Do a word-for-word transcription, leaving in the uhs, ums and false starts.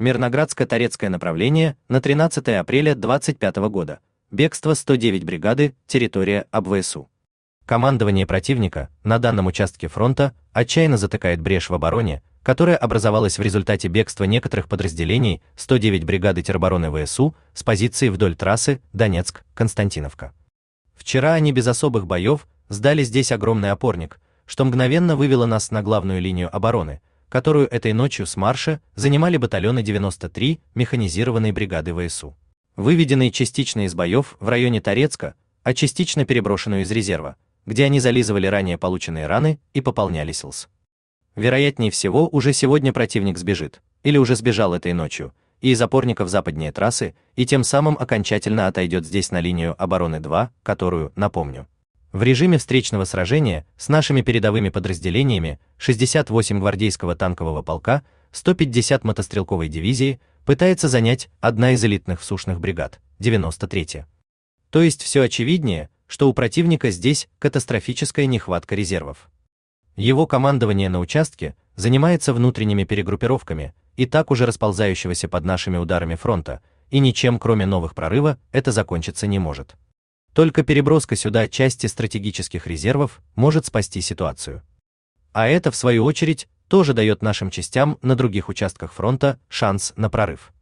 Мирноградско-Торецкое направление на тринадцатое апреля двадцать пятого года. Бегство сто девятой бригады, территория АБВСУ. Командование противника на данном участке фронта отчаянно затыкает брешь в обороне, которая образовалась в результате бегства некоторых подразделений сто девятой бригады теробороны ВСУ с позиции вдоль трассы Донецк-Константиновка. Вчера они без особых боев сдали здесь огромный опорник, что мгновенно вывело нас на главную линию обороны, которую этой ночью с марша занимали батальоны девяносто три механизированной бригады ВСУ. Выведенные частично из боев в районе Торецка, а частично переброшенную из резерва, где они зализывали ранее полученные раны и пополняли силс. Вероятнее всего, уже сегодня противник сбежит, или уже сбежал этой ночью, и из опорников западнее трассы, и тем самым окончательно отойдет здесь на линию обороны два, которую, напомню, в режиме встречного сражения с нашими передовыми подразделениями шестьдесят восемь гвардейского танкового полка, сто пятьдесят мотострелковой дивизии пытается занять одна из элитных всушных бригад, девяносто третья. То есть все очевиднее, что у противника здесь катастрофическая нехватка резервов. Его командование на участке занимается внутренними перегруппировками и так уже расползающегося под нашими ударами фронта, и ничем кроме новых прорыва это закончиться не может. Только переброска сюда части стратегических резервов может спасти ситуацию. А это, в свою очередь, тоже дает нашим частям на других участках фронта шанс на прорыв.